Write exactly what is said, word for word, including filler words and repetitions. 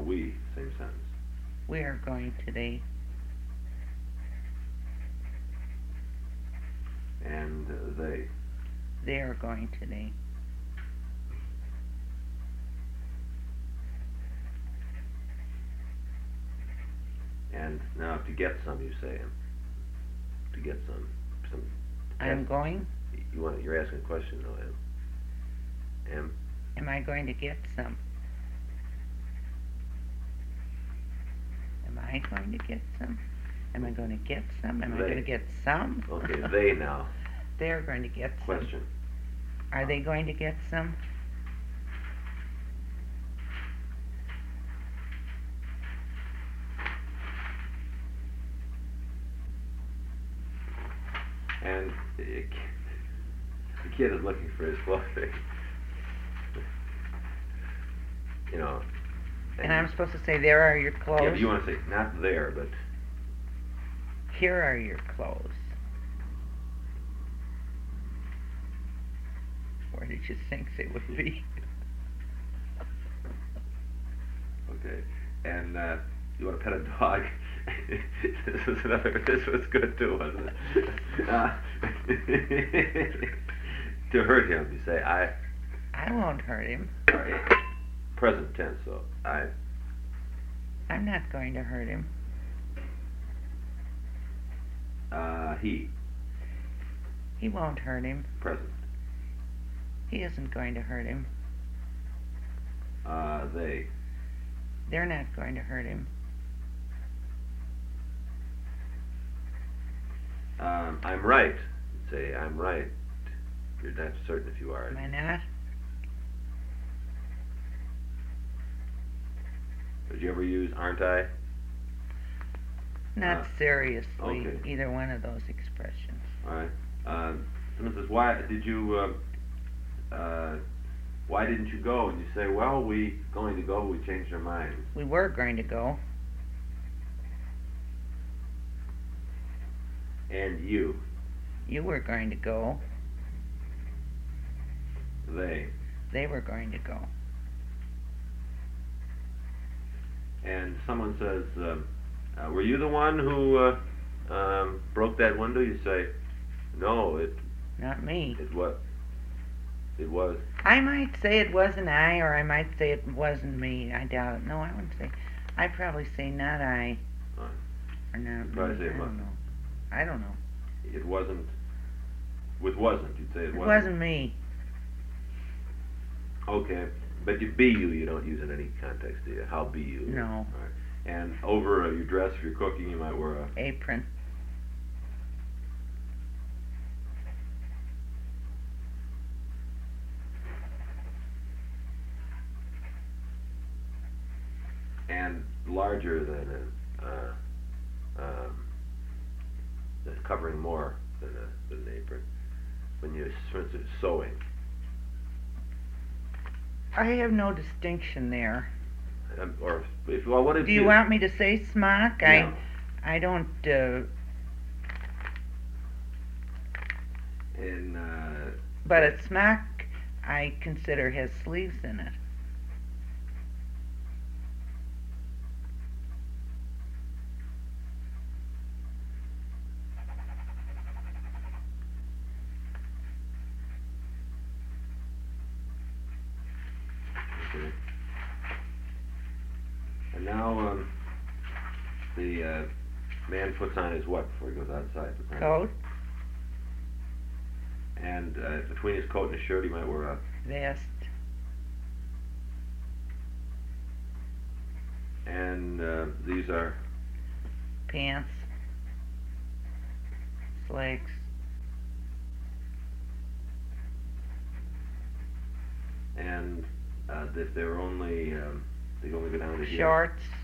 we, same sentence. We are going today. And uh, they. They are going today. And now to get some, you say, to get some, some. I'm yes. going. You want? You're asking a question, though, Em. Em. Am I going to get some? Am I going to get some? Am I going to get some? Am They. I going to get some? Okay, they now. They're going to get some. Question. Are they going to get some? And it, the kid is looking for his clothing. You know. And, and I'm supposed to say, there are your clothes? Yeah, but you want to say, not there, but... Here are your clothes. Where did you think they would be? Okay. And uh, you want to pet a dog? This was another. This was good too, wasn't it? Uh, to hurt him, you say I. I won't hurt him. Right. Present tense, so I. I'm not going to hurt him. Uh, he. He won't hurt him. Present. He isn't going to hurt him. Uh, they. They're not going to hurt him. Um, I'm right. Say, I'm right. You're not certain if you are. Am I not? Did you ever use aren't I? Not Uh, seriously, okay. either one of those expressions. All right. Um, someone says, why did you, uh, uh, why didn't you go? And you say, well, we going to go, we changed our minds. We were going to go. And you. You were going to go. They. They were going to go. And someone says, um, uh, were you the one who uh, um, broke that window? You say, no, it. Not me. It what? It was. I might say it wasn't I, or I might say it wasn't me. I doubt it. No, I wouldn't say. I'd probably say not I. Uh, Or not You'd probably me. say it I don't wasn't. know. I don't know. It wasn't. With wasn't, you'd say it, It wasn't. wasn't me. Okay, but you be you, you don't use in any context, do you? How be you? No. All right. And over uh, your dress, if you're cooking, you might wear a. Apron. And larger than a, uh, um, that's covering more than, a, than an apron. When you, for instance, sewing. I have no distinction there. Um, or if well, what if Do you want me to say smock? Yeah. I I don't. Uh, in uh, but a smock, I consider has sleeves in it. okay. And now um, the uh, man puts on his what before he goes outside? Puts on Coat, And uh, between his coat and his shirt, he might wear a. vest, And uh, these are. pants, slacks, And uh, if they're only, um, they only go down to here. shorts,